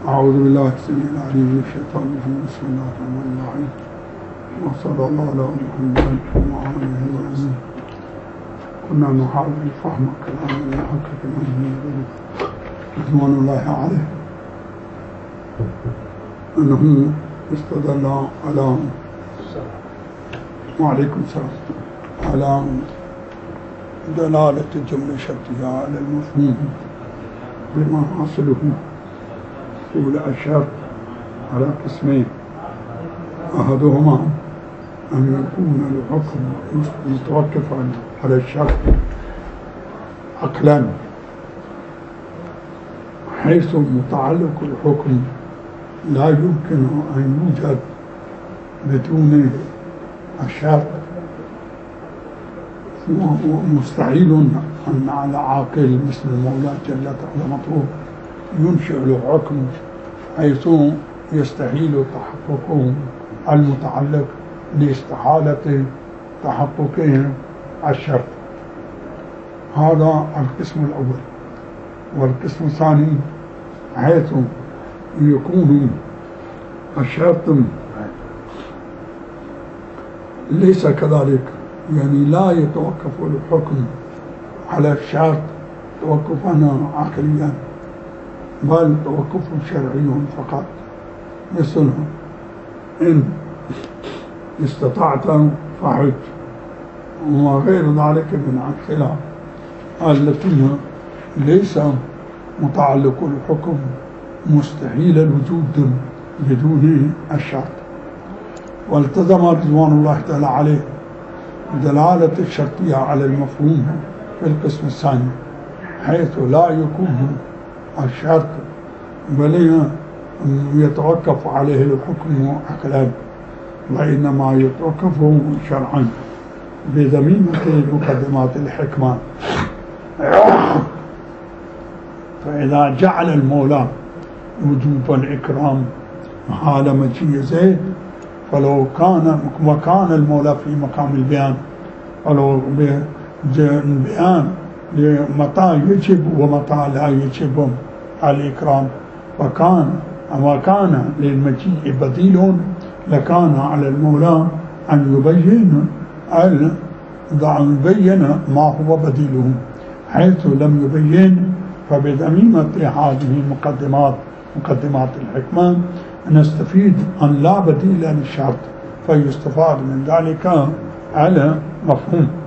أعوذ بالله السميع العليم من الشيطان الرجيم. بسم الله الرحمن الرحيم، وصلى الله على محمد وعلى آله وصحبه. كنا نحاول فهم كلام الحق كلامه رضوان الله عليه، أنه استدل على وعليكم السلام على دلالة الجملة الشرطية على المفهوم بما حصله طول الشرط على قسمين: أحدهما أن يكون الحكم متوقفا على الشرط عقلا، حيث متعلق الحكم لا يمكن أن يوجد بدون الشرط، ومستحيل أن على عاقل مثل المولى جل وعلا مطلوب ينشئ له حكم حيث يستحيل تحققه المتعلق لاستحالة تحققه الشرط. هذا القسم الأول. والقسم الثاني حيث يكون الشرط ليس كذلك، يعني لا يتوقف الحكم على الشرط توقفا عقليا، بل توقف شرعي فقط، مثل إن استطعت فحج وغير ذلك من الخلاف التي ليس متعلق الحكم مستحيل الوجود بدون الشرط. والتزم رضوان الله تعالى عليه دلالة الشرطية على المفهوم في القسم الثاني، حيث لا يكون الشرط بل يتوقف عليه الحكم عقلا، وإنما يتوقف شرعا بذميمة مقدمات الحكمة. فإذا جعل المولى وجوب الإكرام حال مجيء زيد، فلو كان وكان المولى في مقام البيان، فلو البيان متى يجب ومتى لا يجب الإكرام، وكان للمجيء بديل، لكان على المولى أن يبين ما هو بديله. حيث لم يبين فبذميمة هذه مقدمات الحكمة نستفيد أن لا بديل للشرط، فيستفاد من ذلك على مفهوم